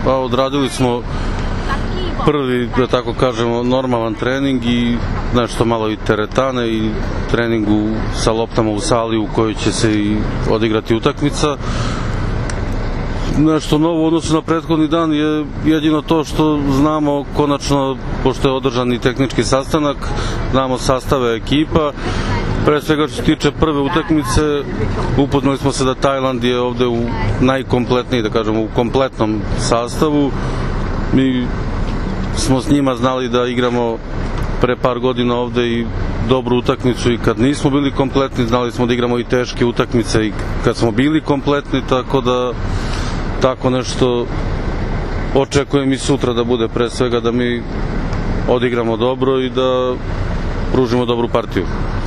Odradili smo prvi, da tako kažemo, normalan trening i nešto malo i teretane i treningu sa loptama u sali u kojoj će se i odigrati utakmica. Nešto novo u odnosu na prethodni dan je jedino to što znamo konačno, pošto je održan i tehnički sastanak, znamo sastave ekipa. Pre svega što se tiče prve utakmice, upoznali smo se da Tajland je ovde u najkompletniji, da kažemo, u kompletnom sastavu. Mi smo s njima znali da igramo pre par godina ovde i dobru utakmicu i kad nismo bili kompletni, znali smo da igramo i teške utakmice i kad smo bili kompletni, tako da tako nešto očekujem i sutra da bude, pre svega da mi odigramo dobro i da pružimo dobru partiju.